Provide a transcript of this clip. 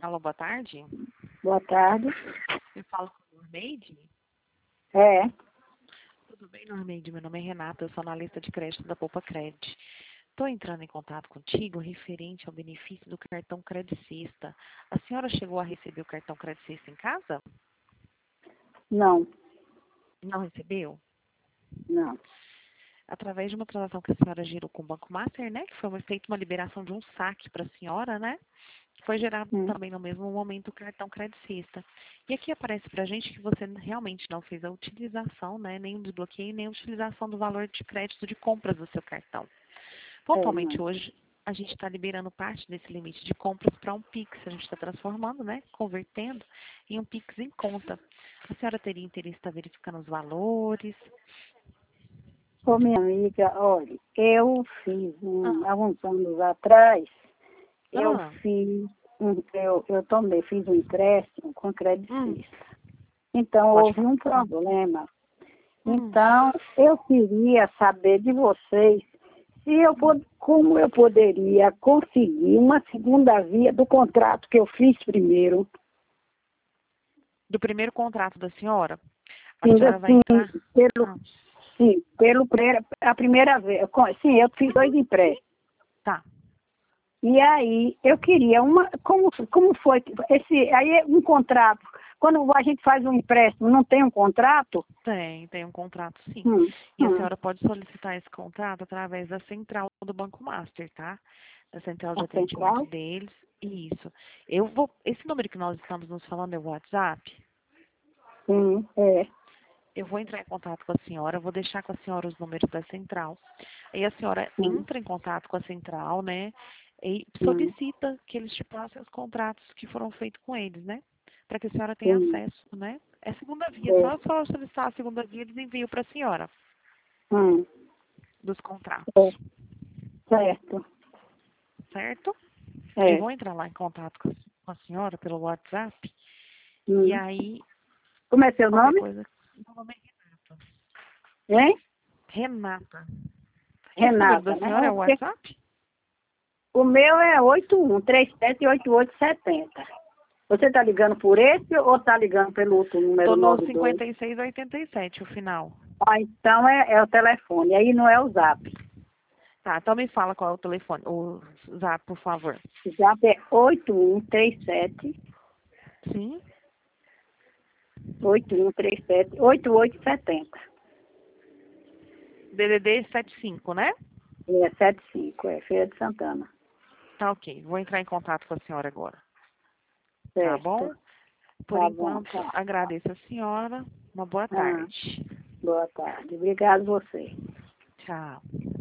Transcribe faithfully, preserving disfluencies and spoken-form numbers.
Alô, boa tarde. Boa tarde. Eu falo com a Normeide? É. Tudo bem, Normeide? Meu nome é Renata, eu sou analista de crédito da Poupa Cred. Estou entrando em contato contigo referente ao benefício do cartão Credicista. A senhora chegou a receber o cartão Credicista em casa? Não, Não recebeu? não. Através de uma transação que a senhora gerou com o Banco Master, né? Que foi feita uma liberação de um saque para a senhora, né? Foi gerado Hum. também no mesmo momento o cartão Credicista. E aqui aparece para a gente que você realmente não fez a utilização, né? Nem o desbloqueio, nem a utilização do valor de crédito de compras do seu cartão. É, Pontualmente não. hoje, a gente está liberando parte desse limite de compras para um Pix. A gente está transformando, né? Convertendo em um Pix em conta. A senhora teria interesse em estar verificando os valores? Ô, minha amiga, olha, eu fiz, um, Ah, há uns anos atrás, eu ah, fiz, um, eu, eu tomei, fiz um empréstimo com hum, credicista. Então, pode houve falar. um problema. Hum. Então, eu queria saber de vocês se eu pod- como eu poderia conseguir uma segunda via do contrato que eu fiz primeiro. Do primeiro contrato da senhora, a Sim, senhora vai assim, entrar. pelo, Ah, sim, pelo pre- a primeira vez. co- Sim, eu fiz dois empréstimos. tá. E aí eu queria uma. Como, como foi? que- Esse, aí é um contrato. Quando a gente faz um empréstimo, não tem um contrato? Tem, tem um contrato sim. Hum, E a hum. senhora pode solicitar esse contrato através da central do Banco Master, tá? Da central de A atendimento central? deles. Isso. Eu vou. Esse número que nós estamos nos falando é o WhatsApp. Sim, é. Eu vou entrar em contato com a senhora, vou deixar com a senhora os números da central. Aí a senhora Hum, entra em contato com a central, né? E hum, solicita que eles te passem os contratos que foram feitos com eles, né? Para que a senhora tenha sim, acesso, né? É segunda via, é. só só solicitar a segunda via eles enviam para a senhora Hum, dos contratos, é. Certo. certo? Eu É. vou entrar lá em contato com a com a senhora pelo WhatsApp e Hum. aí Como é seu qualquer nome? coisa. Meu nome é Renata. Hein? Renata. Esse número da Renata, né? senhora é É o porque WhatsApp? o meu é oito um três sete oito oito sete zero. Você está ligando por esse ou está ligando pelo outro número Tô no noventa e dois? cinquenta e seis oitenta e sete, o final. Ah, então é, é o telefone, aí não é o zap. Tá, então me fala qual é o telefone, o zap, por favor. O zap é oito um três sete Sim? oito um três sete oito oito sete zero. D D D setenta e cinco, né? É setenta e cinco, é Feira de Santana. Tá ok. Vou entrar em contato com a senhora agora. Tá Certo. bom? Por Tá bom, enquanto, tá. agradeço a senhora. Uma boa Ah, tarde. boa tarde. Obrigado você. Tchau.